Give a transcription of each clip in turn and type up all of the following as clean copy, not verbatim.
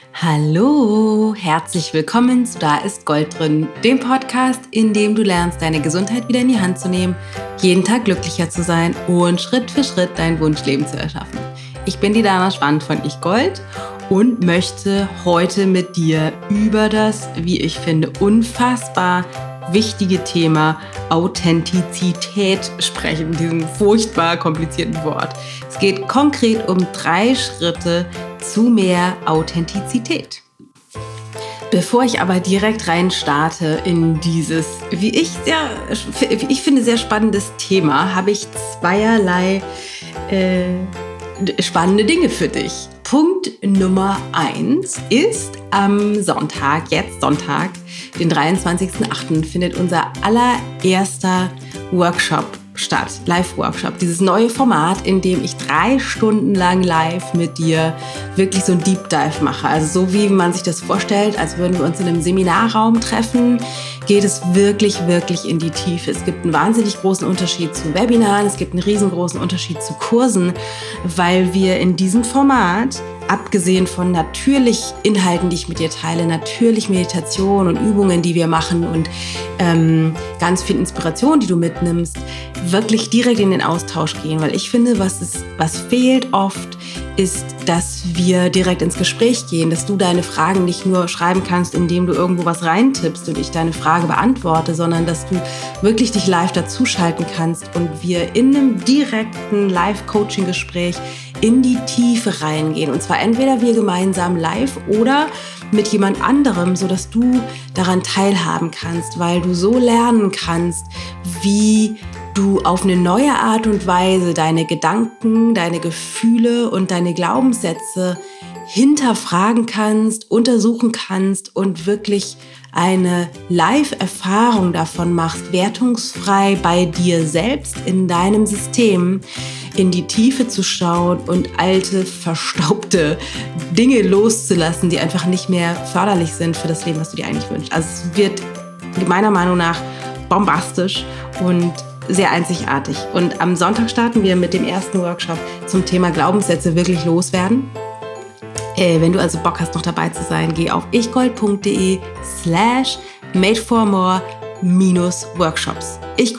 Hallo, herzlich willkommen zu Da ist Gold drin, dem Podcast, in dem du lernst, deine Gesundheit wieder in die Hand zu nehmen, jeden Tag glücklicher zu sein und Schritt für Schritt dein Wunschleben zu erschaffen. Ich bin die Dana Schwand von Ich Gold und möchte heute mit dir über das, wie ich finde, unfassbar wichtige Thema Authentizität sprechen, diesem furchtbar komplizierten Wort. Es geht konkret um 3 Schritte zu mehr Authentizität. Bevor ich aber direkt rein starte in dieses, wie ich finde, sehr spannendes Thema, habe ich zweierlei spannende Dinge für dich. Punkt Nummer 1 ist am Sonntag, den 23.08. findet unser allererster Workshop statt, Live-Workshop. Dieses neue Format, in dem ich 3 Stunden lang live mit dir wirklich so ein Deep Dive mache. Also so wie man sich das vorstellt, als würden wir uns in einem Seminarraum treffen, geht es wirklich in die Tiefe. Es gibt einen wahnsinnig großen Unterschied zu Webinaren, es gibt einen riesengroßen Unterschied zu Kursen, weil wir in diesem Format, abgesehen von natürlich Inhalten, die ich mit dir teile, natürlich Meditation und Übungen, die wir machen und ganz viel Inspiration, die du mitnimmst, wirklich direkt in den Austausch gehen. Weil ich finde, was fehlt oft, ist, dass wir direkt ins Gespräch gehen, dass du deine Fragen nicht nur schreiben kannst, indem du irgendwo was reintippst und ich deine Frage beantworte, sondern dass du wirklich dich live dazuschalten kannst und wir in einem direkten Live-Coaching-Gespräch in die Tiefe reingehen. Und zwar entweder wir gemeinsam live oder mit jemand anderem, sodass du daran teilhaben kannst, weil du so lernen kannst, wie du auf eine neue Art und Weise deine Gedanken, deine Gefühle und deine Glaubenssätze hinterfragen kannst, untersuchen kannst und wirklich eine Live-Erfahrung davon machst, wertungsfrei bei dir selbst in deinem System in die Tiefe zu schauen und alte, verstaubte Dinge loszulassen, die einfach nicht mehr förderlich sind für das Leben, was du dir eigentlich wünschst. Also es wird meiner Meinung nach bombastisch und sehr einzigartig. Und am Sonntag starten wir mit dem ersten Workshop zum Thema Glaubenssätze wirklich loswerden. Wenn du also Bock hast, noch dabei zu sein, geh auf ichgold.de/madeformore-workshops.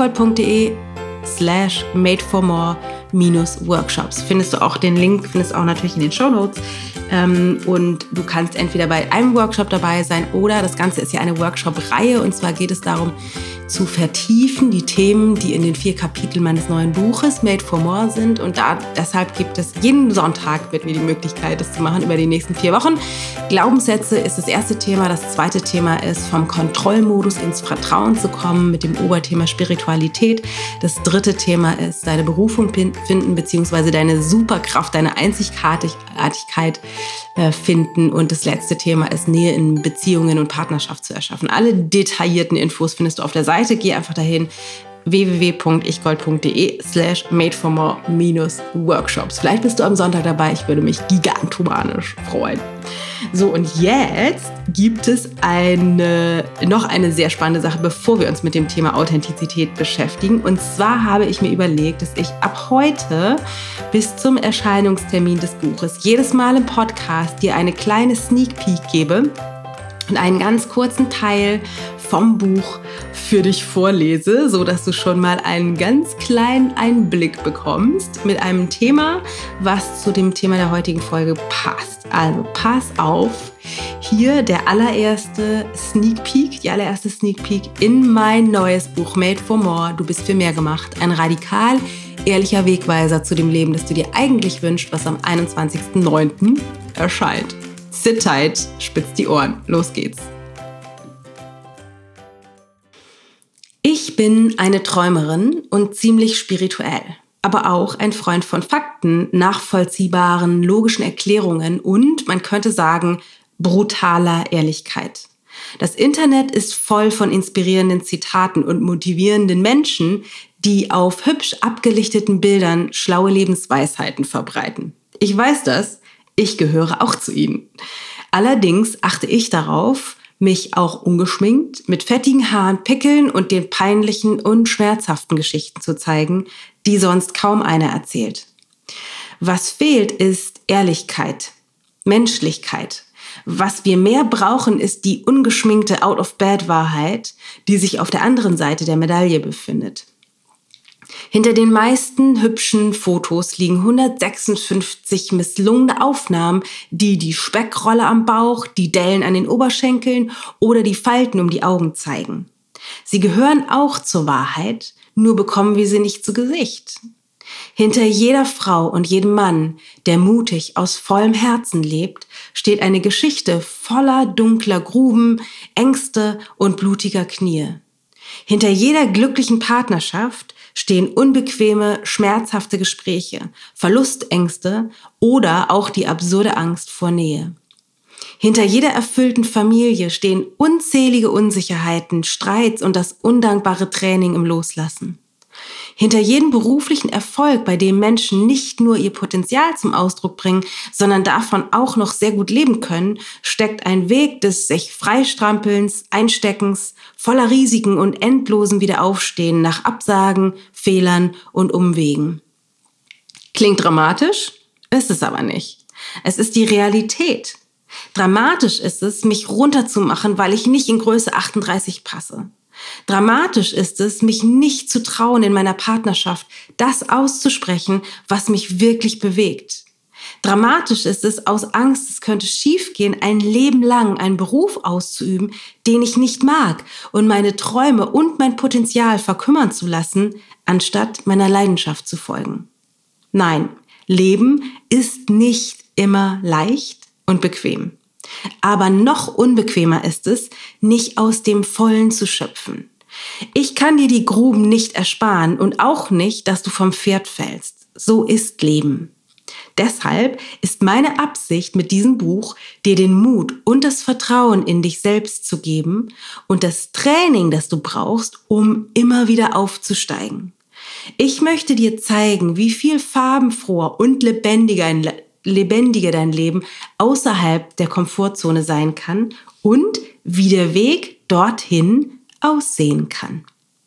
ichgold.de/madeformore-workshops. Findest du auch den Link, findest auch natürlich in den Shownotes. Und du kannst entweder bei einem Workshop dabei sein oder das Ganze ist ja eine Workshop-Reihe und zwar geht es darum, zu vertiefen die Themen, die in den 4 Kapiteln meines neuen Buches Made for More sind und deshalb gibt es jeden Sonntag mit mir die Möglichkeit, das zu machen über die nächsten 4 Wochen. Glaubenssätze ist das erste Thema. Das zweite Thema ist, vom Kontrollmodus ins Vertrauen zu kommen mit dem Oberthema Spiritualität. Das dritte Thema ist, deine Berufung finden bzw. deine Superkraft, deine Einzigartigkeit finden und das letzte Thema ist, Nähe in Beziehungen und Partnerschaft zu erschaffen. Alle detaillierten Infos findest du auf der Seite. Geh einfach dahin www.ichgold.de/madeformore-workshops. Vielleicht bist du am Sonntag dabei. Ich würde mich gigantomanisch freuen. So, und jetzt gibt es noch eine sehr spannende Sache, bevor wir uns mit dem Thema Authentizität beschäftigen. Und zwar habe ich mir überlegt, dass ich ab heute bis zum Erscheinungstermin des Buches jedes Mal im Podcast dir eine kleine Sneak Peek gebe und einen ganz kurzen Teil vom Buch für dich vorlese, so dass du schon mal einen ganz kleinen Einblick bekommst mit einem Thema, was zu dem Thema der heutigen Folge passt. Also pass auf, hier die allererste Sneak Peek in mein neues Buch Made for More. Du bist für mehr gemacht. Ein radikal ehrlicher Wegweiser zu dem Leben, das du dir eigentlich wünschst, was am 21.09. erscheint. Sit tight, spitz die Ohren. Los geht's. Ich bin eine Träumerin und ziemlich spirituell, aber auch ein Freund von Fakten, nachvollziehbaren, logischen Erklärungen und, man könnte sagen, brutaler Ehrlichkeit. Das Internet ist voll von inspirierenden Zitaten und motivierenden Menschen, die auf hübsch abgelichteten Bildern schlaue Lebensweisheiten verbreiten. Ich weiß das, ich gehöre auch zu ihnen. Allerdings achte ich darauf, mich auch ungeschminkt, mit fettigen Haaren, Pickeln und den peinlichen und schmerzhaften Geschichten zu zeigen, die sonst kaum einer erzählt. Was fehlt, ist Ehrlichkeit, Menschlichkeit. Was wir mehr brauchen, ist die ungeschminkte Out-of-Bed-Wahrheit, die sich auf der anderen Seite der Medaille befindet. Hinter den meisten hübschen Fotos liegen 156 misslungene Aufnahmen, die die Speckrolle am Bauch, die Dellen an den Oberschenkeln oder die Falten um die Augen zeigen. Sie gehören auch zur Wahrheit, nur bekommen wir sie nicht zu Gesicht. Hinter jeder Frau und jedem Mann, der mutig aus vollem Herzen lebt, steht eine Geschichte voller dunkler Gruben, Ängste und blutiger Knie. Hinter jeder glücklichen Partnerschaft stehen unbequeme, schmerzhafte Gespräche, Verlustängste oder auch die absurde Angst vor Nähe. Hinter jeder erfüllten Familie stehen unzählige Unsicherheiten, Streits und das undankbare Training im Loslassen. Hinter jedem beruflichen Erfolg, bei dem Menschen nicht nur ihr Potenzial zum Ausdruck bringen, sondern davon auch noch sehr gut leben können, steckt ein Weg des sich Freistrampelns, Einsteckens, voller Risiken und endlosen Wiederaufstehen nach Absagen, Fehlern und Umwegen. Klingt dramatisch, ist es aber nicht. Es ist die Realität. Dramatisch ist es, mich runterzumachen, weil ich nicht in Größe 38 passe. Dramatisch ist es, mich nicht zu trauen, in meiner Partnerschaft das auszusprechen, was mich wirklich bewegt. Dramatisch ist es, aus Angst, es könnte schiefgehen, ein Leben lang einen Beruf auszuüben, den ich nicht mag und meine Träume und mein Potenzial verkümmern zu lassen, anstatt meiner Leidenschaft zu folgen. Nein, Leben ist nicht immer leicht und bequem. Aber noch unbequemer ist es, nicht aus dem Vollen zu schöpfen. Ich kann dir die Gruben nicht ersparen und auch nicht, dass du vom Pferd fällst. So ist Leben. Deshalb ist meine Absicht mit diesem Buch, dir den Mut und das Vertrauen in dich selbst zu geben und das Training, das du brauchst, um immer wieder aufzusteigen. Ich möchte dir zeigen, wie viel farbenfroher und lebendiger dein Leben außerhalb der Komfortzone sein kann und wie der Weg dorthin aussehen kann.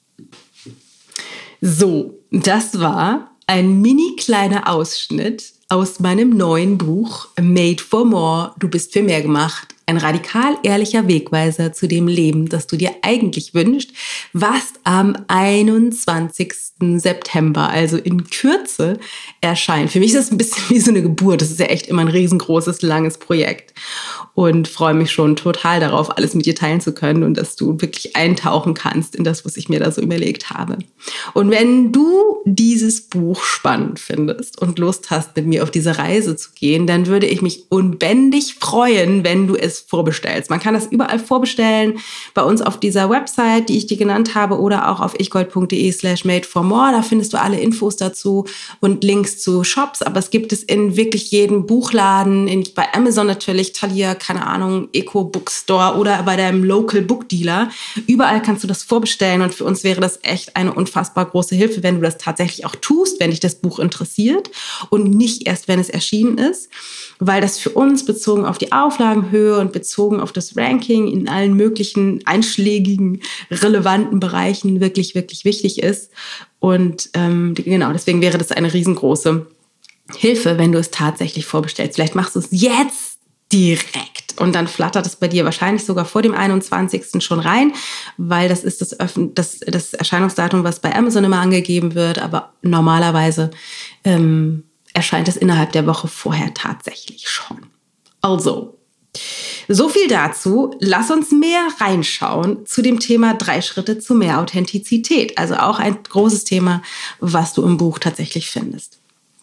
So, das war ein mini kleiner Ausschnitt aus meinem neuen Buch Made for More, du bist für mehr gemacht. Ein radikal ehrlicher Wegweiser zu dem Leben, das du dir eigentlich wünschst, was am 21. September, also in Kürze, erscheint. Für mich ist das ein bisschen wie so eine Geburt. Das ist ja echt immer ein riesengroßes, langes Projekt. Und freue mich schon total darauf, alles mit dir teilen zu können und dass du wirklich eintauchen kannst in das, was ich mir da so überlegt habe. Und wenn du dieses Buch spannend findest und Lust hast, mit mir auf diese Reise zu gehen, dann würde ich mich unbändig freuen, wenn du es vorbestellst. Man kann das überall vorbestellen, bei uns auf dieser Website, die ich dir genannt habe, oder auch auf ichgold.de/made4more. Da findest du alle Infos dazu und Links zu Shops, aber es gibt es in wirklich jedem Buchladen, bei Amazon natürlich, Thalia, keine Ahnung, Eco Bookstore oder bei deinem Local Book Dealer. Überall kannst du das vorbestellen und für uns wäre das echt eine unfassbar große Hilfe, wenn du das tatsächlich auch tust, wenn dich das Buch interessiert und nicht erst, wenn es erschienen ist, weil das für uns bezogen auf die Auflagenhöhe und bezogen auf das Ranking in allen möglichen einschlägigen, relevanten Bereichen wirklich, wirklich wichtig ist. Und genau, deswegen wäre das eine riesengroße Hilfe, wenn du es tatsächlich vorbestellst. Vielleicht machst du es jetzt direkt und dann flattert es bei dir wahrscheinlich sogar vor dem 21. schon rein, weil das ist das Erscheinungsdatum, was bei Amazon immer angegeben wird, aber normalerweise erscheint es innerhalb der Woche vorher tatsächlich schon. Also, so viel dazu. Lass uns mehr reinschauen zu dem Thema 3 Schritte zu mehr Authentizität. Also auch ein großes Thema, was du im Buch tatsächlich findest.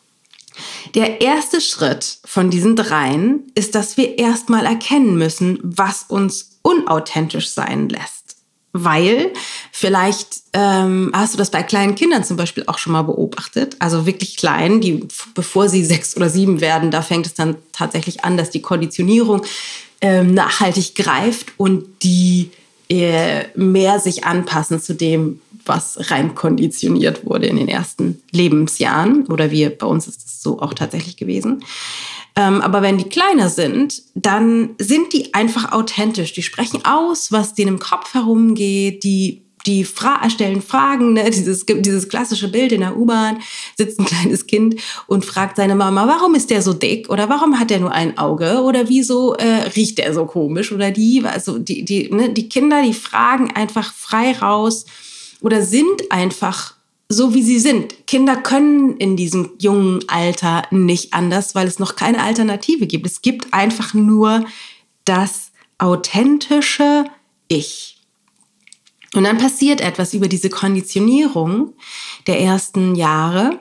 Der erste Schritt von diesen 3 ist, dass wir erstmal erkennen müssen, was uns unauthentisch sein lässt. Weil vielleicht hast du das bei kleinen Kindern zum Beispiel auch schon mal beobachtet, also wirklich klein, die bevor sie 6 oder 7 werden, da fängt es dann tatsächlich an, dass die Konditionierung nachhaltig greift und die mehr sich anpassen zu dem, was rein konditioniert wurde in den ersten Lebensjahren. Oder bei uns ist es so auch tatsächlich gewesen. Aber wenn die kleiner sind, dann sind die einfach authentisch. Die sprechen aus, was denen im Kopf herumgeht. Die die stellen Fragen, ne? Dieses klassische Bild in der U-Bahn, sitzt ein kleines Kind und fragt seine Mama, warum ist der so dick oder warum hat der nur ein Auge oder wieso riecht der so komisch oder also die Kinder, die fragen einfach frei raus oder sind einfach so, wie sie sind. Kinder können in diesem jungen Alter nicht anders, weil es noch keine Alternative gibt. Es gibt einfach nur das authentische Ich. Und dann passiert etwas über diese Konditionierung der ersten Jahre,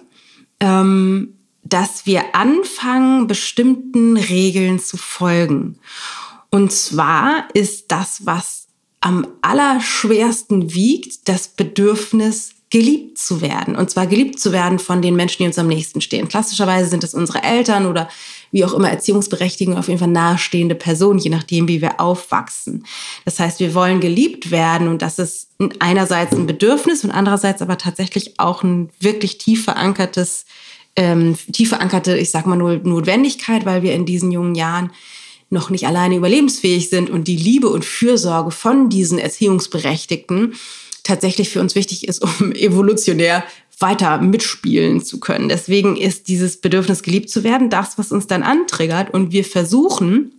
dass wir anfangen, bestimmten Regeln zu folgen. Und zwar ist das, was am allerschwersten wiegt, das Bedürfnis, geliebt zu werden. Und zwar geliebt zu werden von den Menschen, die uns am nächsten stehen. Klassischerweise sind es unsere Eltern oder wie auch immer Erziehungsberechtigten, auf jeden Fall nahestehende Personen, je nachdem, wie wir aufwachsen. Das heißt, wir wollen geliebt werden und das ist einerseits ein Bedürfnis und andererseits aber tatsächlich auch ein wirklich tief verankerte, ich sag mal, Notwendigkeit, weil wir in diesen jungen Jahren noch nicht alleine überlebensfähig sind und die Liebe und Fürsorge von diesen Erziehungsberechtigten tatsächlich für uns wichtig ist, um evolutionär weiter mitspielen zu können. Deswegen ist dieses Bedürfnis, geliebt zu werden, das, was uns dann antriggert. Und wir versuchen,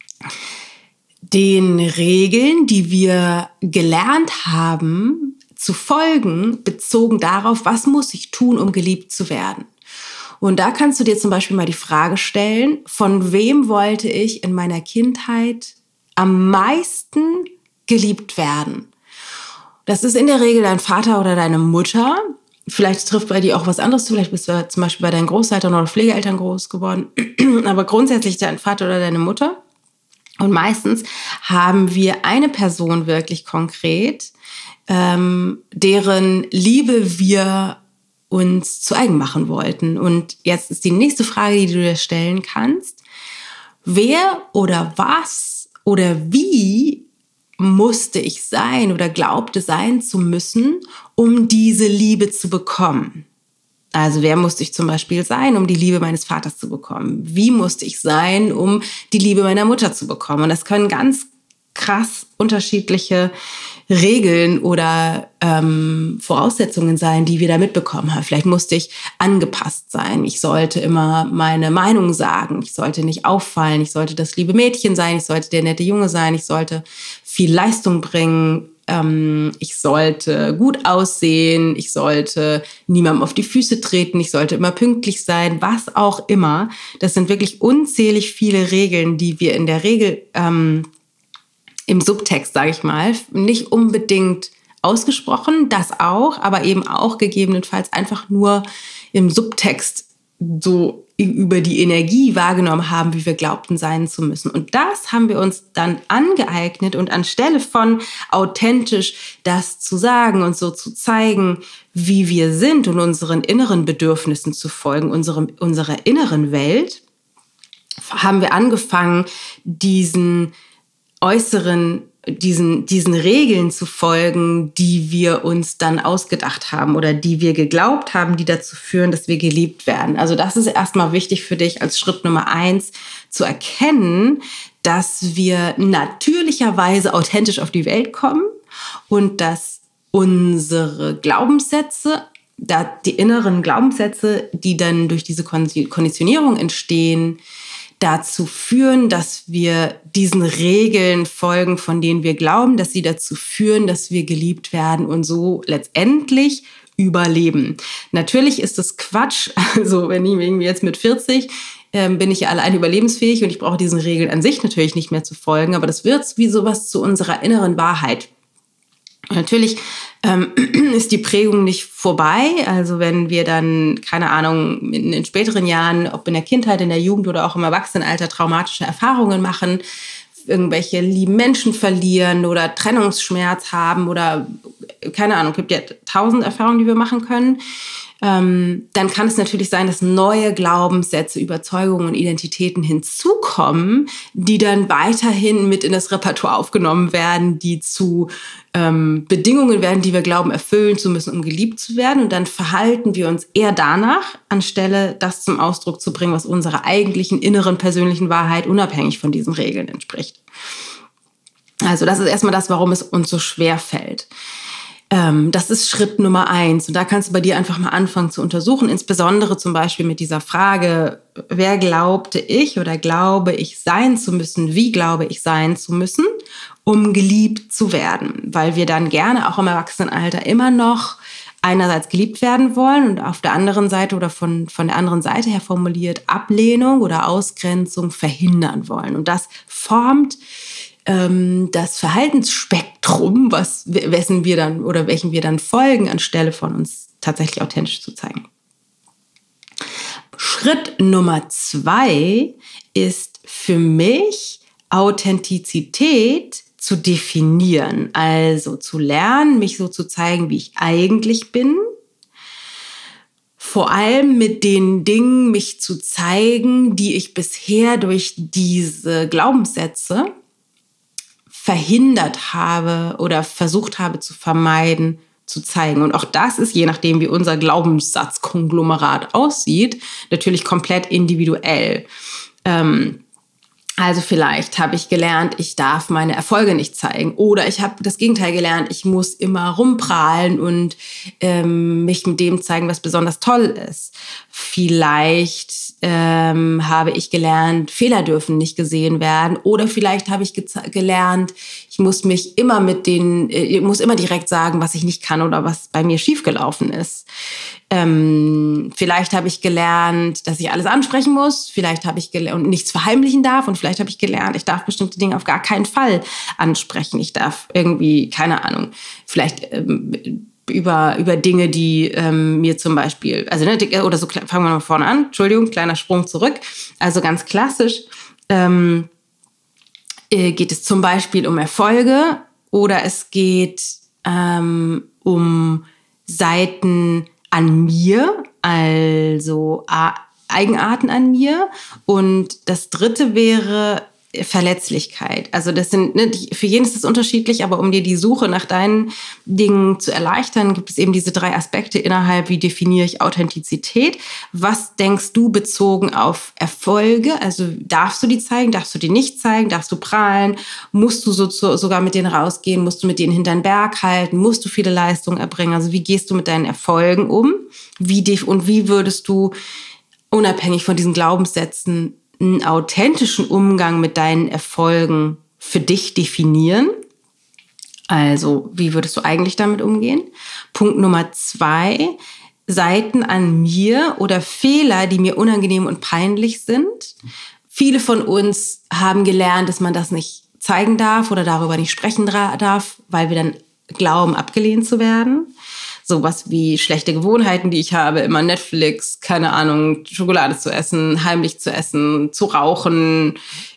den Regeln, die wir gelernt haben, zu folgen, bezogen darauf, was muss ich tun, um geliebt zu werden. Und da kannst du dir zum Beispiel mal die Frage stellen, von wem wollte ich in meiner Kindheit am meisten geliebt werden? Das ist in der Regel dein Vater oder deine Mutter. Vielleicht trifft bei dir auch was anderes zu. Vielleicht bist du zum Beispiel bei deinen Großeltern oder Pflegeeltern groß geworden. Aber grundsätzlich dein Vater oder deine Mutter. Und meistens haben wir eine Person wirklich konkret, deren Liebe wir uns zu eigen machen wollten. Und jetzt ist die nächste Frage, die du dir stellen kannst. Wer oder was oder wie musste ich sein oder glaubte sein zu müssen, um diese Liebe zu bekommen? Also wer musste ich zum Beispiel sein, um die Liebe meines Vaters zu bekommen? Wie musste ich sein, um die Liebe meiner Mutter zu bekommen? Und das können ganz krass unterschiedliche Regeln oder Voraussetzungen sein, die wir da mitbekommen haben. Vielleicht musste ich angepasst sein. Ich sollte immer meine Meinung sagen. Ich sollte nicht auffallen. Ich sollte das liebe Mädchen sein. Ich sollte der nette Junge sein. Ich sollte viel Leistung bringen. Ich sollte gut aussehen. Ich sollte niemandem auf die Füße treten. Ich sollte immer pünktlich sein. Was auch immer. Das sind wirklich unzählig viele Regeln, die wir in der Regel im Subtext, sage ich mal, nicht unbedingt ausgesprochen, das auch, aber eben auch gegebenenfalls einfach nur im Subtext so über die Energie wahrgenommen haben, wie wir glaubten sein zu müssen. Und das haben wir uns dann angeeignet und anstelle von authentisch das zu sagen und so zu zeigen, wie wir sind und unseren inneren Bedürfnissen zu folgen, unserer inneren Welt, haben wir angefangen, diesen Regeln zu folgen, die wir uns dann ausgedacht haben oder die wir geglaubt haben, die dazu führen, dass wir geliebt werden. Also das ist erstmal wichtig für dich als Schritt Nummer 1, zu erkennen, dass wir natürlicherweise authentisch auf die Welt kommen und dass unsere Glaubenssätze, die inneren Glaubenssätze, die dann durch diese Konditionierung entstehen, dazu führen, dass wir diesen Regeln folgen, von denen wir glauben, dass sie dazu führen, dass wir geliebt werden und so letztendlich überleben. Natürlich ist das Quatsch. Also wenn ich irgendwie jetzt mit 40 bin ich ja allein überlebensfähig und ich brauche diesen Regeln an sich natürlich nicht mehr zu folgen, aber das wird wie sowas zu unserer inneren Wahrheit. Natürlich ist die Prägung nicht vorbei. Also wenn wir dann, keine Ahnung, in späteren Jahren, ob in der Kindheit, in der Jugend oder auch im Erwachsenenalter traumatische Erfahrungen machen, irgendwelche lieben Menschen verlieren oder Trennungsschmerz haben oder keine Ahnung, gibt ja 1000 Erfahrungen, die wir machen können, dann kann es natürlich sein, dass neue Glaubenssätze, Überzeugungen und Identitäten hinzukommen, die dann weiterhin mit in das Repertoire aufgenommen werden, die zu Bedingungen werden, die wir glauben, erfüllen zu müssen, um geliebt zu werden. Und dann verhalten wir uns eher danach, anstelle das zum Ausdruck zu bringen, was unserer eigentlichen inneren persönlichen Wahrheit unabhängig von diesen Regeln entspricht. Also das ist erstmal das, warum es uns so schwer fällt. Das ist Schritt Nummer 1. Und da kannst du bei dir einfach mal anfangen zu untersuchen, insbesondere zum Beispiel mit dieser Frage, wer glaubte ich oder glaube ich sein zu müssen, wie glaube ich sein zu müssen, um geliebt zu werden. Weil wir dann gerne auch im Erwachsenenalter immer noch einerseits geliebt werden wollen und auf der anderen Seite oder von der anderen Seite her formuliert Ablehnung oder Ausgrenzung verhindern wollen. Und das formt das Verhaltensspektrum, welchen wir dann folgen, anstelle von uns tatsächlich authentisch zu zeigen. Schritt Nummer 2 ist für mich, Authentizität zu definieren. Also zu lernen, mich so zu zeigen, wie ich eigentlich bin. Vor allem mit den Dingen mich zu zeigen, die ich bisher durch diese Glaubenssätze verhindert habe oder versucht habe zu vermeiden, zu zeigen. Und auch das ist, je nachdem, wie unser Glaubenssatzkonglomerat aussieht, natürlich komplett individuell. Also vielleicht habe ich gelernt, ich darf meine Erfolge nicht zeigen. Oder ich habe das Gegenteil gelernt, ich muss immer rumprahlen und mich mit dem zeigen, was besonders toll ist. Vielleicht habe ich gelernt, Fehler dürfen nicht gesehen werden. Oder vielleicht habe ich gelernt, ich muss immer direkt sagen, was ich nicht kann oder was bei mir schiefgelaufen ist. Vielleicht habe ich gelernt, dass ich alles ansprechen muss. Vielleicht habe ich gelernt und nichts verheimlichen darf. Und vielleicht habe ich gelernt, ich darf bestimmte Dinge auf gar keinen Fall ansprechen. Ich darf irgendwie, keine Ahnung, vielleicht über Dinge, die mir zum Beispiel, also oder so, fangen wir mal vorne an. Entschuldigung, kleiner Sprung zurück. Also ganz klassisch geht es zum Beispiel um Erfolge oder es geht um Seiten an mir, also Eigenarten an mir. Und das dritte wäre Verletzlichkeit. Also das sind, für jeden ist es unterschiedlich, aber um dir die Suche nach deinen Dingen zu erleichtern, gibt es eben diese 3 Aspekte innerhalb, wie definiere ich Authentizität? Was denkst du bezogen auf Erfolge? Also darfst du die zeigen, darfst du die nicht zeigen, darfst du prahlen? Musst du sogar mit denen rausgehen? Musst du mit denen hinter den Berg halten? Musst du viele Leistungen erbringen? Also wie gehst du mit deinen Erfolgen um? Wie würdest du unabhängig von diesen Glaubenssätzen einen authentischen Umgang mit deinen Erfolgen für dich definieren? Also, wie würdest du eigentlich damit umgehen? Punkt Nummer 2, Seiten an mir oder Fehler, die mir unangenehm und peinlich sind. Viele von uns haben gelernt, dass man das nicht zeigen darf oder darüber nicht sprechen darf, weil wir dann glauben, abgelehnt zu werden. Sowas wie schlechte Gewohnheiten, die ich habe, immer Netflix, keine Ahnung, Schokolade zu essen, heimlich zu essen, zu rauchen,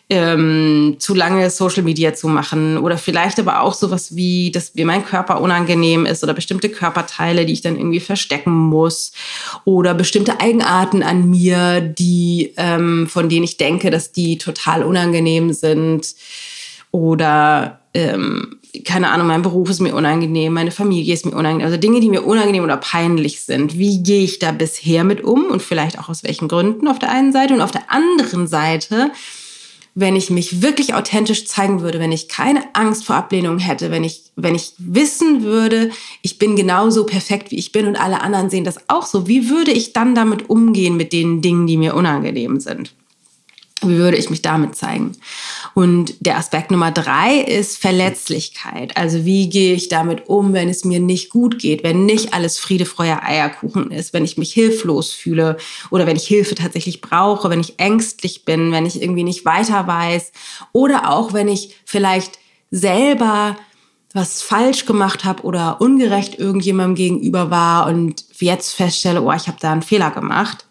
zu lange Social Media zu machen oder vielleicht aber auch sowas wie, dass mir mein Körper unangenehm ist oder bestimmte Körperteile, die ich dann irgendwie verstecken muss oder bestimmte Eigenarten an mir, die von denen ich denke, dass die total unangenehm sind oder keine Ahnung, mein Beruf ist mir unangenehm, meine Familie ist mir unangenehm, also Dinge, die mir unangenehm oder peinlich sind. Wie gehe ich da bisher mit um und vielleicht auch aus welchen Gründen auf der einen Seite und auf der anderen Seite, wenn ich mich wirklich authentisch zeigen würde, wenn ich keine Angst vor Ablehnung hätte, wenn ich wissen würde, ich bin genauso perfekt, wie ich bin und alle anderen sehen das auch so, wie würde ich dann damit umgehen mit den Dingen, die mir unangenehm sind? Wie würde ich mich damit zeigen? Und der Aspekt Nummer 3 ist Verletzlichkeit. Also wie gehe ich damit um, wenn es mir nicht gut geht, wenn nicht alles Friede, Freude, Eierkuchen ist, wenn ich mich hilflos fühle oder wenn ich Hilfe tatsächlich brauche, wenn ich ängstlich bin, wenn ich irgendwie nicht weiter weiß oder auch wenn ich vielleicht selber was falsch gemacht habe oder ungerecht irgendjemandem gegenüber war und jetzt feststelle, oh, ich habe da einen Fehler gemacht.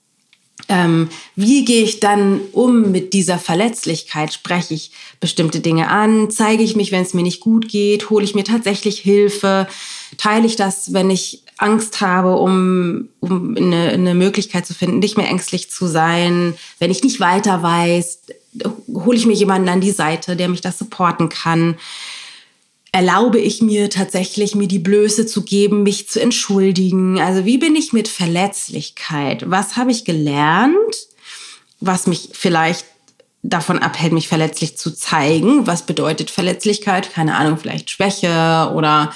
Wie gehe ich dann um mit dieser Verletzlichkeit? Spreche ich bestimmte Dinge an? Zeige ich mich, wenn es mir nicht gut geht? Hole ich mir tatsächlich Hilfe? Teile ich das, wenn ich Angst habe, um eine Möglichkeit zu finden, nicht mehr ängstlich zu sein? Wenn ich nicht weiter weiß, hole ich mir jemanden an die Seite, der mich da supporten kann? Erlaube ich mir tatsächlich, mir die Blöße zu geben, mich zu entschuldigen? Also wie bin ich mit Verletzlichkeit? Was habe ich gelernt, was mich vielleicht davon abhält, mich verletzlich zu zeigen? Was bedeutet Verletzlichkeit? Keine Ahnung, vielleicht Schwäche oder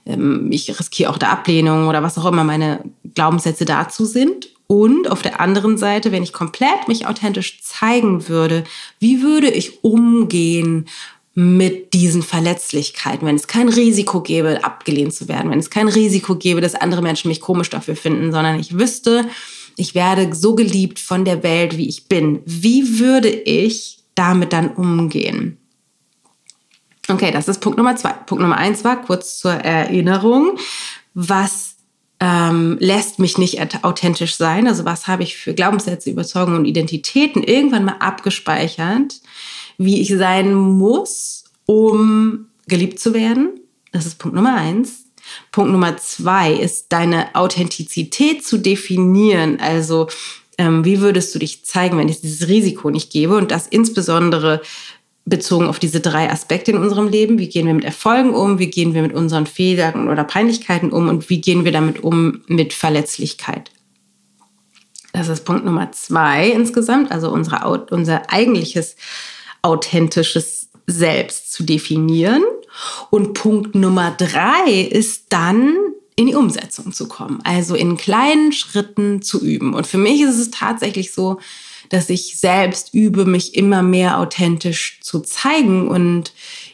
ich riskiere auch der Ablehnung oder was auch immer meine Glaubenssätze dazu sind. Und auf der anderen Seite, wenn ich komplett mich authentisch zeigen würde, wie würde ich umgehen mit diesen Verletzlichkeiten, wenn es kein Risiko gäbe, abgelehnt zu werden, wenn es kein Risiko gäbe, dass andere Menschen mich komisch dafür finden, sondern ich wüsste, ich werde so geliebt von der Welt, wie ich bin. Wie würde ich damit dann umgehen? Okay, das ist Punkt Nummer 2. Punkt Nummer 1 war, kurz zur Erinnerung, was lässt mich nicht authentisch sein? Also was habe ich für Glaubenssätze, Überzeugungen und Identitäten irgendwann mal abgespeichert, wie ich sein muss, um geliebt zu werden? Das ist Punkt Nummer 1. Punkt Nummer 2 ist, deine Authentizität zu definieren. Also wie würdest du dich zeigen, wenn ich dieses Risiko nicht gebe? Und das insbesondere bezogen auf diese 3 Aspekte in unserem Leben. Wie gehen wir mit Erfolgen um? Wie gehen wir mit unseren Fehlern oder Peinlichkeiten um? Und wie gehen wir damit um mit Verletzlichkeit? Das ist Punkt Nummer 2 insgesamt, also unser eigentliches authentisches Selbst zu definieren. Und Punkt Nummer 3 ist dann, in die Umsetzung zu kommen, also in kleinen Schritten zu üben. Und für mich ist es tatsächlich so, dass ich selbst übe, mich immer mehr authentisch zu zeigen und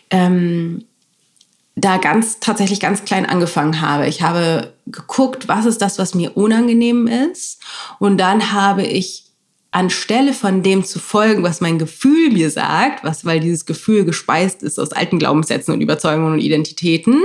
da tatsächlich ganz klein angefangen habe. Ich habe geguckt, was ist das, was mir unangenehm ist, und dann habe ich anstelle von dem zu folgen, was mein Gefühl mir sagt, weil dieses Gefühl gespeist ist aus alten Glaubenssätzen und Überzeugungen und Identitäten,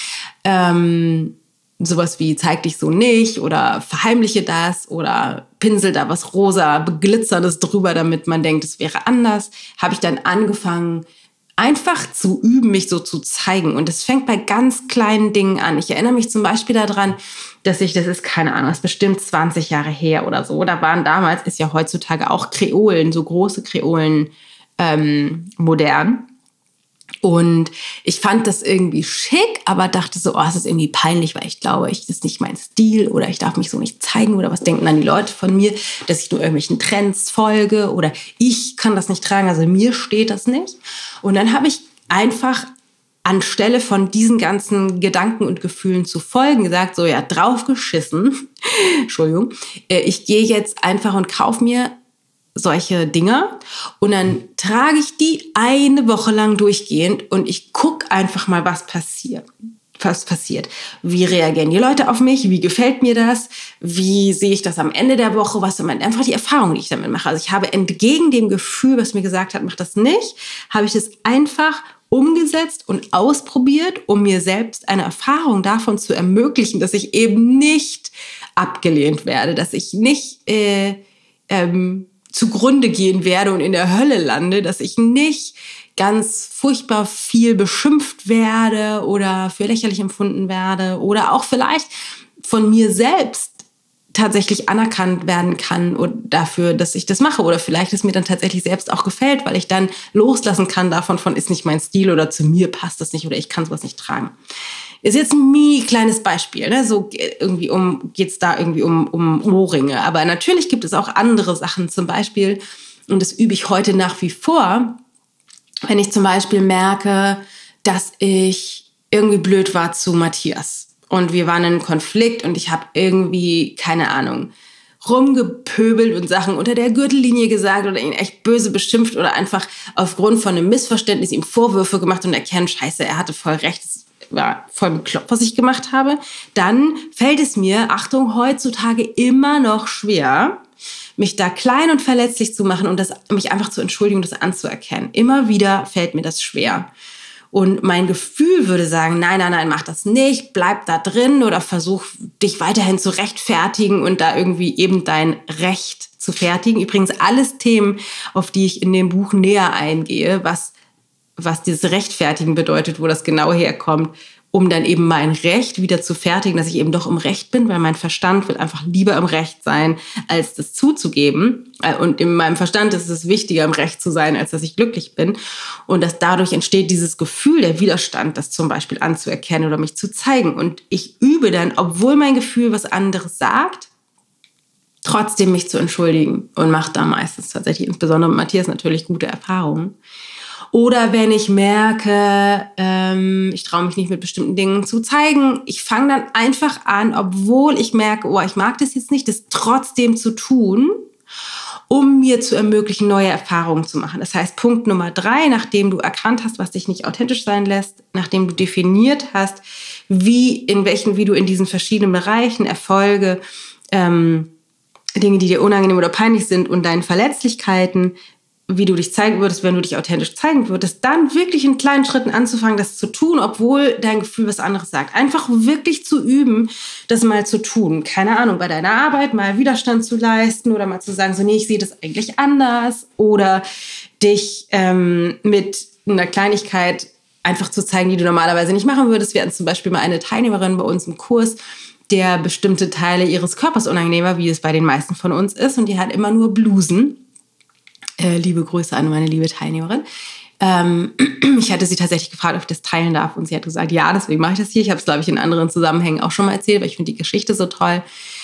sowas wie zeig dich so nicht oder verheimliche das oder pinsel da was rosa beglitzerndes drüber, damit man denkt, es wäre anders, habe ich dann angefangen, einfach zu üben, mich so zu zeigen. Und es fängt bei ganz kleinen Dingen an. Ich erinnere mich zum Beispiel daran, das ist keine Ahnung, das ist bestimmt 20 Jahre her oder so. Da waren damals, ist ja heutzutage auch Kreolen, so große Kreolen modern. Und ich fand das irgendwie schick, aber dachte so, es ist irgendwie peinlich, weil ich glaube, das ist nicht mein Stil oder ich darf mich so nicht zeigen oder was denken dann die Leute von mir, dass ich nur irgendwelchen Trends folge oder ich kann das nicht tragen, also mir steht das nicht. Und dann habe ich einfach anstelle von diesen ganzen Gedanken und Gefühlen zu folgen gesagt, so ja, drauf geschissen, Entschuldigung, ich gehe jetzt einfach und kaufe mir solche Dinger und dann trage ich die eine Woche lang durchgehend und ich gucke einfach mal, was passiert. Wie reagieren die Leute auf mich? Wie gefällt mir das? Wie sehe ich das am Ende der Woche? Was sind einfach die Erfahrungen, die ich damit mache? Also ich habe entgegen dem Gefühl, was mir gesagt hat, mach das nicht, habe ich das einfach umgesetzt und ausprobiert, um mir selbst eine Erfahrung davon zu ermöglichen, dass ich eben nicht abgelehnt werde, dass ich nicht zugrunde gehen werde und in der Hölle lande, dass ich nicht ganz furchtbar viel beschimpft werde oder für lächerlich empfunden werde oder auch vielleicht von mir selbst tatsächlich anerkannt werden kann und dafür, dass ich das mache oder vielleicht es mir dann tatsächlich selbst auch gefällt, weil ich dann loslassen kann davon, ist nicht mein Stil oder zu mir passt das nicht oder ich kann sowas nicht tragen. Ist jetzt ein mini kleines Beispiel, ne? So irgendwie geht's da irgendwie um Ohrringe. Aber natürlich gibt es auch andere Sachen, zum Beispiel, und das übe ich heute nach wie vor, wenn ich zum Beispiel merke, dass ich irgendwie blöd war zu Matthias und wir waren in einem Konflikt und ich habe irgendwie, keine Ahnung, rumgepöbelt und Sachen unter der Gürtellinie gesagt oder ihn echt böse beschimpft oder einfach aufgrund von einem Missverständnis ihm Vorwürfe gemacht und erkennen, scheiße, er hatte voll recht, war voll bekloppt, was ich gemacht habe, dann fällt es mir, Achtung, heutzutage immer noch schwer, mich da klein und verletzlich zu machen und mich einfach zu entschuldigen und das anzuerkennen. Immer wieder fällt mir das schwer. Und mein Gefühl würde sagen, nein, mach das nicht, bleib da drin oder versuch dich weiterhin zu rechtfertigen und da irgendwie eben dein Recht zu fertigen. Übrigens alles Themen, auf die ich in dem Buch näher eingehe, was dieses Rechtfertigen bedeutet, wo das genau herkommt, um dann eben mein Recht wieder zu fertigen, dass ich eben doch im Recht bin, weil mein Verstand will einfach lieber im Recht sein, als das zuzugeben. Und in meinem Verstand ist es wichtiger, im Recht zu sein, als dass ich glücklich bin. Und dass dadurch entsteht dieses Gefühl, der Widerstand, das zum Beispiel anzuerkennen oder mich zu zeigen. Und ich übe dann, obwohl mein Gefühl was anderes sagt, trotzdem mich zu entschuldigen und mache da meistens tatsächlich, insbesondere mit Matthias, natürlich gute Erfahrungen. Oder wenn ich merke, ich traue mich nicht mit bestimmten Dingen zu zeigen, ich fange dann einfach an, obwohl ich merke, oh, ich mag das jetzt nicht, das trotzdem zu tun, um mir zu ermöglichen, neue Erfahrungen zu machen. Das heißt, Punkt Nummer 3, nachdem du erkannt hast, was dich nicht authentisch sein lässt, nachdem du definiert hast, wie du in diesen verschiedenen Bereichen Erfolge, Dinge, die dir unangenehm oder peinlich sind und deinen Verletzlichkeiten, wie du dich zeigen würdest, wenn du dich authentisch zeigen würdest, dann wirklich in kleinen Schritten anzufangen, das zu tun, obwohl dein Gefühl was anderes sagt. Einfach wirklich zu üben, das mal zu tun. Keine Ahnung, bei deiner Arbeit mal Widerstand zu leisten oder mal zu sagen, so, nee, ich sehe das eigentlich anders. Oder dich mit einer Kleinigkeit einfach zu zeigen, die du normalerweise nicht machen würdest. Wir hatten zum Beispiel mal eine Teilnehmerin bei uns im Kurs, der bestimmte Teile ihres Körpers unangenehm war, wie es bei den meisten von uns ist. Und die hat immer nur Blusen. Liebe Grüße an meine liebe Teilnehmerin. Ich hatte sie tatsächlich gefragt, ob ich das teilen darf. Und sie hat gesagt, ja, deswegen mache ich das hier. Ich habe es, glaube ich, in anderen Zusammenhängen auch schon mal erzählt, weil ich finde die Geschichte so toll.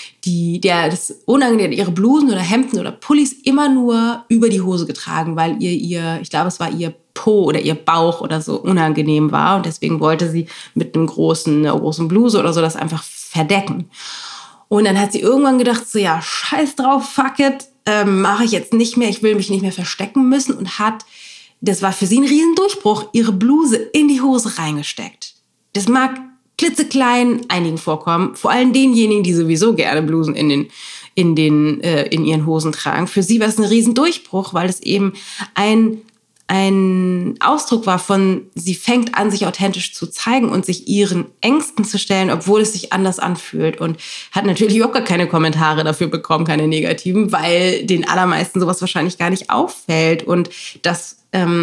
Das unangenehm, ihre Blusen oder Hemden oder Pullis immer nur über die Hose getragen, weil ich glaube, es war ihr Po oder ihr Bauch oder so unangenehm war. Und deswegen wollte sie mit einer großen Bluse oder so das einfach verdecken. Und dann hat sie irgendwann gedacht, so, ja, scheiß drauf, fuck it, mache ich jetzt nicht mehr, ich will mich nicht mehr verstecken müssen und das war für sie ein Riesendurchbruch, ihre Bluse in die Hose reingesteckt. Das mag klitzeklein einigen vorkommen, vor allem denjenigen, die sowieso gerne Blusen in ihren Hosen tragen. Für sie war es ein Riesendurchbruch, weil es eben ein Ausdruck war von, sie fängt an, sich authentisch zu zeigen und sich ihren Ängsten zu stellen, obwohl es sich anders anfühlt, und hat natürlich überhaupt gar keine Kommentare dafür bekommen, keine negativen, weil den allermeisten sowas wahrscheinlich gar nicht auffällt und das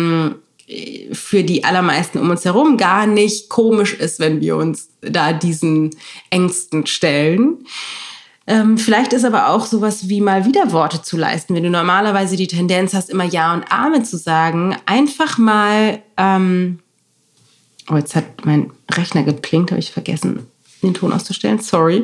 für die allermeisten um uns herum gar nicht komisch ist, wenn wir uns da diesen Ängsten stellen. Vielleicht ist aber auch sowas wie mal Widerworte zu leisten. Wenn du normalerweise die Tendenz hast, immer Ja und Amen zu sagen, einfach mal, jetzt hat mein Rechner geplinkt, habe ich vergessen, den Ton auszustellen, sorry.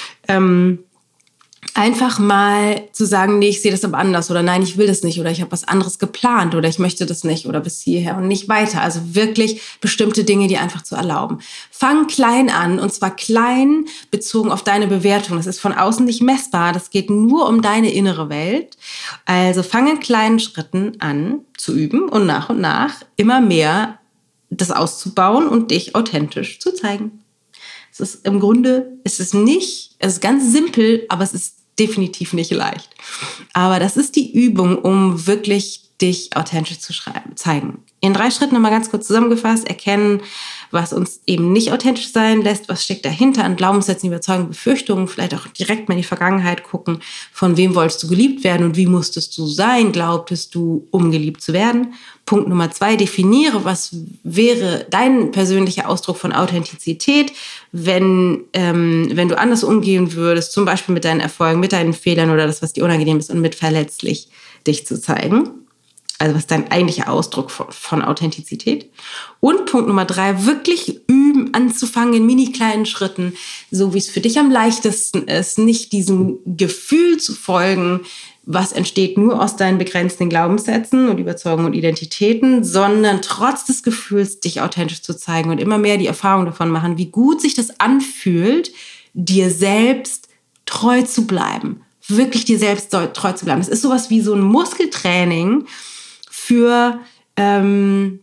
Einfach mal zu sagen, nee, ich sehe das aber anders oder nein, ich will das nicht oder ich habe was anderes geplant oder ich möchte das nicht oder bis hierher und nicht weiter. Also wirklich bestimmte Dinge, die einfach zu erlauben. Fang klein an, und zwar klein bezogen auf deine Bewertung. Das ist von außen nicht messbar, das geht nur um deine innere Welt. Also fang in kleinen Schritten an zu üben und nach immer mehr das auszubauen und dich authentisch zu zeigen. Es ist im Grunde, es ist ganz simpel, aber es ist definitiv nicht leicht. Aber das ist die Übung, um wirklich dich authentisch zu zeigen. In 3 Schritten nochmal ganz kurz zusammengefasst: erkennen, was uns eben nicht authentisch sein lässt, was steckt dahinter an Glaubenssätzen, Überzeugungen, Befürchtungen, vielleicht auch direkt mal in die Vergangenheit gucken, von wem wolltest du geliebt werden und wie musstest du sein, glaubtest du, um geliebt zu werden. Punkt Nummer 2, definiere, was wäre dein persönlicher Ausdruck von Authentizität, wenn du anders umgehen würdest, zum Beispiel mit deinen Erfolgen, mit deinen Fehlern oder das, was dir unangenehm ist, und mit verletzlich dich zu zeigen. Also was ist dein eigentlicher Ausdruck von Authentizität? Und Punkt Nummer 3, wirklich üben, anzufangen in mini kleinen Schritten, so wie es für dich am leichtesten ist, nicht diesem Gefühl zu folgen, was entsteht nur aus deinen begrenzten Glaubenssätzen und Überzeugungen und Identitäten, sondern trotz des Gefühls, dich authentisch zu zeigen und immer mehr die Erfahrung davon machen, wie gut sich das anfühlt, dir selbst treu zu bleiben. Wirklich dir selbst treu zu bleiben. Das ist sowas wie so ein Muskeltraining für deinen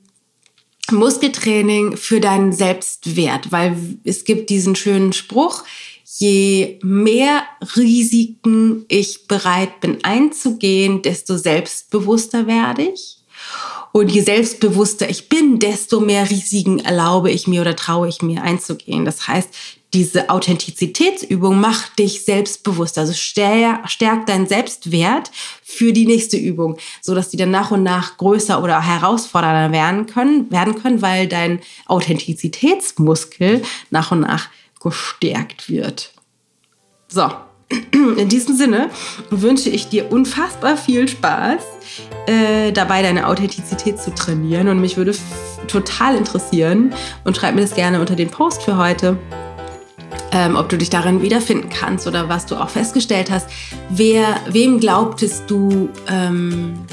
Selbstwert, weil es gibt diesen schönen Spruch: Je mehr Risiken ich bereit bin einzugehen, desto selbstbewusster werde ich. Und je selbstbewusster ich bin, desto mehr Risiken erlaube ich mir oder traue ich mir einzugehen. Das heißt, diese Authentizitätsübung macht dich selbstbewusst, also stärkt deinen Selbstwert für die nächste Übung, sodass die dann nach und nach größer oder herausfordernder werden können, weil dein Authentizitätsmuskel nach und nach gestärkt wird. So, in diesem Sinne wünsche ich dir unfassbar viel Spaß dabei, deine Authentizität zu trainieren, und mich würde total interessieren, und schreib mir das gerne unter den Post für heute, ob du dich darin wiederfinden kannst oder was du auch festgestellt hast. Wem glaubtest du,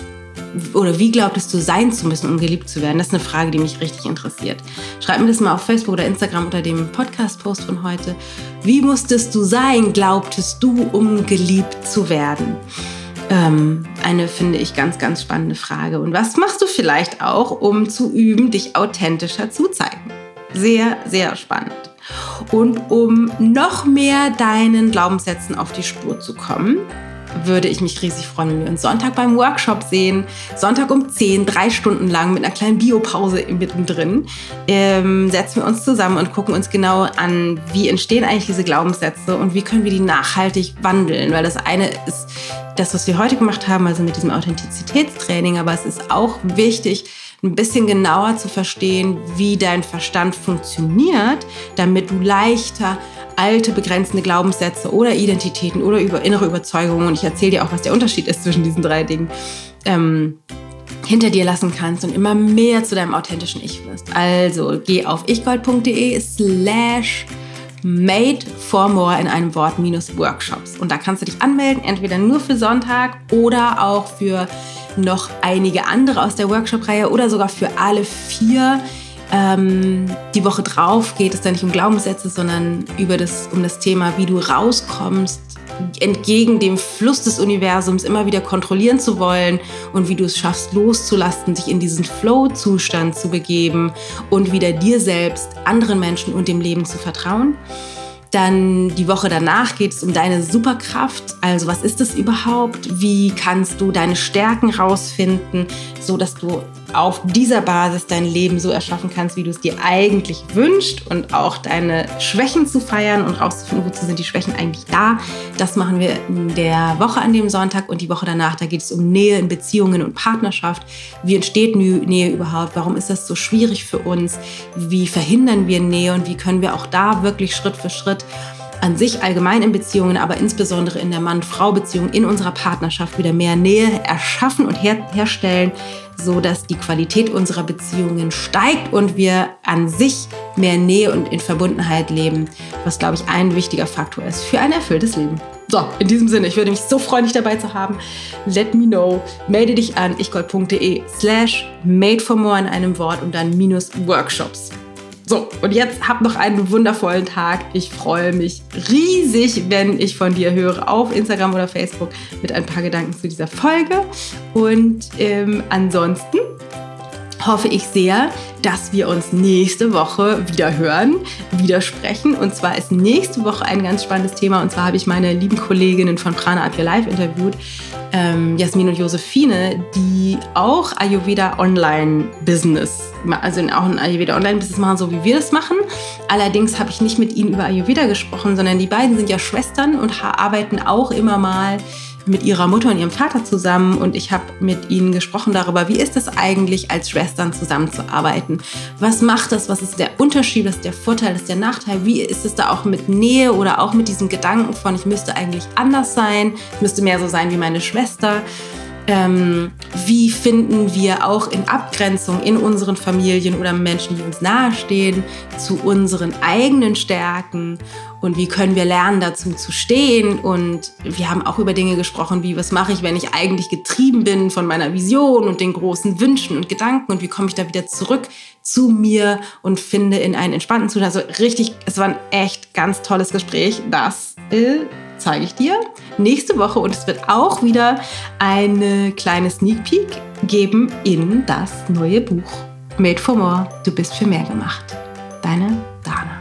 oder wie glaubtest du sein zu müssen, um geliebt zu werden? Das ist eine Frage, die mich richtig interessiert. Schreib mir das mal auf Facebook oder Instagram unter dem Podcast-Post von heute. Wie musstest du sein, glaubtest du, um geliebt zu werden? Eine, finde ich, ganz, ganz spannende Frage. Und was machst du vielleicht auch, um zu üben, dich authentischer zu zeigen? Sehr, sehr spannend. Und um noch mehr deinen Glaubenssätzen auf die Spur zu kommen, würde ich mich riesig freuen, wenn wir uns Sonntag beim Workshop sehen. Sonntag um 10, 3 Stunden lang mit einer kleinen Biopause mittendrin. Setzen wir uns zusammen und gucken uns genau an, wie entstehen eigentlich diese Glaubenssätze und wie können wir die nachhaltig wandeln. Weil das eine ist das, was wir heute gemacht haben, also mit diesem Authentizitätstraining, aber es ist auch wichtig, ein bisschen genauer zu verstehen, wie dein Verstand funktioniert, damit du leichter alte, begrenzende Glaubenssätze oder Identitäten oder innere Überzeugungen, und ich erzähle dir auch, was der Unterschied ist zwischen diesen 3 Dingen, hinter dir lassen kannst und immer mehr zu deinem authentischen Ich wirst. Also geh auf ichgold.de/made for more in einem Wort -Workshops. Und da kannst du dich anmelden, entweder nur für Sonntag oder auch für noch einige andere aus der Workshop-Reihe oder sogar für alle 4. Die Woche drauf geht es dann nicht um Glaubenssätze, sondern um das Thema, wie du rauskommst, entgegen dem Fluss des Universums immer wieder kontrollieren zu wollen und wie du es schaffst, loszulassen, dich in diesen Flow-Zustand zu begeben und wieder dir selbst, anderen Menschen und dem Leben zu vertrauen. Dann die Woche danach geht es um deine Superkraft. Also was ist das überhaupt? Wie kannst du deine Stärken rausfinden, so dass du auf dieser Basis dein Leben so erschaffen kannst, wie du es dir eigentlich wünschst, und auch deine Schwächen zu feiern und rauszufinden, wozu sind die Schwächen eigentlich da. Das machen wir in der Woche an dem Sonntag, und die Woche danach, da geht es um Nähe in Beziehungen und Partnerschaft. Wie entsteht Nähe überhaupt? Warum ist das so schwierig für uns? Wie verhindern wir Nähe und wie können wir auch da wirklich Schritt für Schritt an sich allgemein in Beziehungen, aber insbesondere in der Mann-Frau-Beziehung in unserer Partnerschaft wieder mehr Nähe erschaffen und herstellen, so dass die Qualität unserer Beziehungen steigt und wir an sich mehr Nähe und in Verbundenheit leben, was, glaube ich, ein wichtiger Faktor ist für ein erfülltes Leben. So, in diesem Sinne, ich würde mich so freuen, dich dabei zu haben. Let me know. Melde dich an ichgold.de/made for more in einem Wort und dann -Workshops. So, und jetzt hab noch einen wundervollen Tag. Ich freue mich riesig, wenn ich von dir höre auf Instagram oder Facebook mit ein paar Gedanken zu dieser Folge. Und ansonsten hoffe ich sehr, dass wir uns nächste Woche wieder hören, wieder sprechen. Und zwar ist nächste Woche ein ganz spannendes Thema. Und zwar habe ich meine lieben Kolleginnen von Prana Up Your Life interviewt, Jasmin und Josephine, die auch Ayurveda Online-Business, also auch ein Ayurveda Online-Business machen, so wie wir das machen. Allerdings habe ich nicht mit ihnen über Ayurveda gesprochen, sondern die beiden sind ja Schwestern und arbeiten auch immer mal mit ihrer Mutter und ihrem Vater zusammen, und ich habe mit ihnen gesprochen darüber, wie ist es eigentlich, als Schwestern zusammenzuarbeiten? Was macht das? Was ist der Unterschied? Was ist der Vorteil? Was ist der Nachteil? Wie ist es da auch mit Nähe oder auch mit diesem Gedanken von, ich müsste eigentlich anders sein, ich müsste mehr so sein wie meine Schwester? Wie finden wir auch in Abgrenzung in unseren Familien oder Menschen, die uns nahestehen, zu unseren eigenen Stärken, und wie können wir lernen, dazu zu stehen? Und wir haben auch über Dinge gesprochen, wie, was mache ich, wenn ich eigentlich getrieben bin von meiner Vision und den großen Wünschen und Gedanken, und wie komme ich da wieder zurück zu mir und finde in einen entspannten Zustand. Also richtig, es war ein echt ganz tolles Gespräch. Das zeige ich dir nächste Woche, und es wird auch wieder eine kleine Sneak Peek geben in das neue Buch Made for More. Du bist für mehr gemacht. Deine Dana.